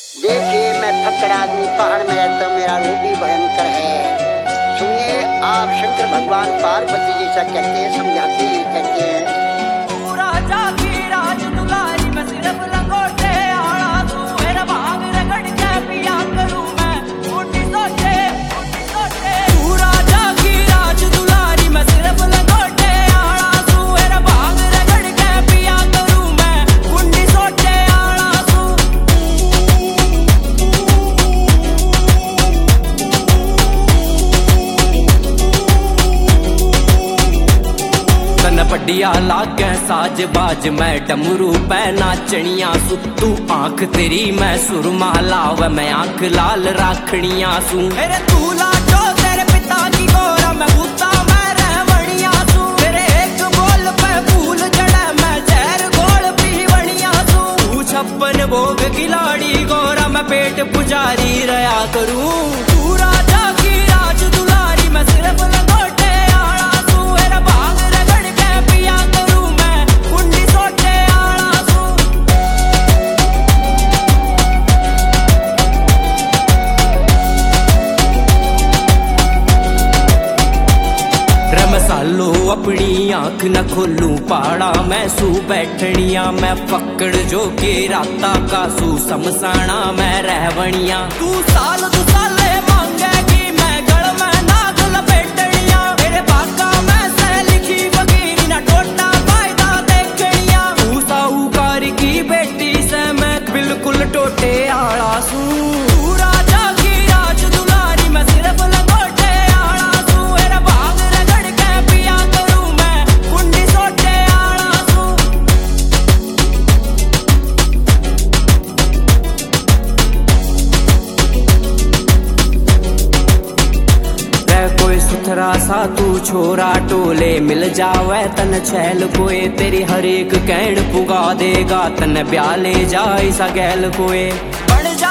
देखिए मैं फकड़ आदमी पहाड़ में रहता हूँ, मेरा रूप भी भयंकर है। सुनिए आप शंकर भगवान पार्वती जी से कहते हैं, समझाते हैं, कहते हैं तू राजा की राज दुलारी में सिर्फ लंगोटे आड़ा तू मेरा भाग रगड़ के पिया करूं मैं उठी सोचे तू राजा की राज दुलारी में सिर्फ लंगोटे आड़ा तू मेरा भाग रगड़ के पिया करूं मैं उठी सोचे आड़ा तू तन पड्डिया लागे साज बाज मैं डमरू पै नाचनिया सु तू आंख तेरी मैं सुरमा लाव मैं आंख लाल राखनिया सु मेरे तू लाजो तेरे पिता की गोरा मैं बूता मैं रहवनिया सु तेरे एक बोल पे फूल चढ़े मैं जहर घोल पीवनिया सु तू 56 भोग खिलाड़ी गोरा मैं पेट पुजारी रहा करूं तू राजा की राज दुलारी मैं सिर्फ लंगोटे आड़ा सु मेरा भाग रगड़ के पिया करूं मैं कुंडी सोटे आड़ा सु रमसालो अपनी आंख न खोलूं पाड़ा मैं सू बैठनिया मैं फक्कड़ जो के राता का सू समसाना मैं रहवनिया तू साल दू साले मांगेगी मैं गल में नाग लपेटनिया मेरे बाका मैं से लिखी वकील न टोटा फायदा देखनिया तू साहूकार की बेटी से मैं बिल्कुल टोटे आड़ा सू तू राजा की राज दुलारी मैं सिर्फ लंगोटे आड़ा सू मेरा भाग रगड़ के पिया करूं मैं कुंडी सोटे आड़ा सू रे कोई सुथरा सा तू छोरा टोले मिल जावे तन छैल कोए तेरी हर एक कहण पुगा देगा तन ब्याह ले जाई सा गैल कोए बन जा